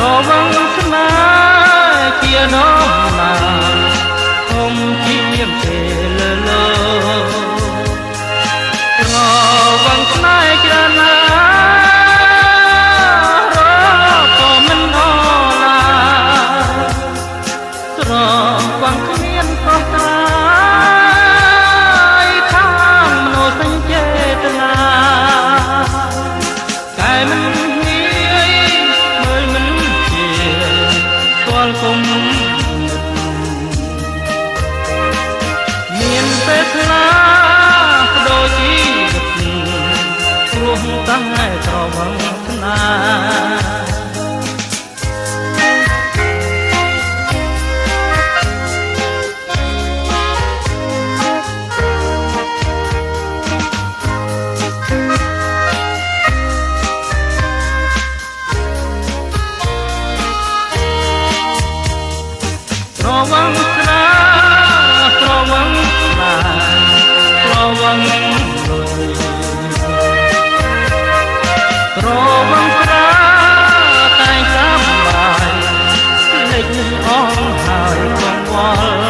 វងស្នេហ៍ជានំណាកុំជាពេលលើរវងស្នេហ៍ច្រើនណារក៏មិនអឡាស្រវងគ្មានខុសត្រាយខាងមនោសញ្ចេតនាតែមិនគុំមានពេលខ្លះបដូរជីវិតព្រោះតែត្រវងស្នេហ៍វងស្នេហ៍ស្រវងស្នេហ៍ស្រវងលុយស្រវងស្នេហ៍តែចាំបាយលេចអងហើយកង្វល់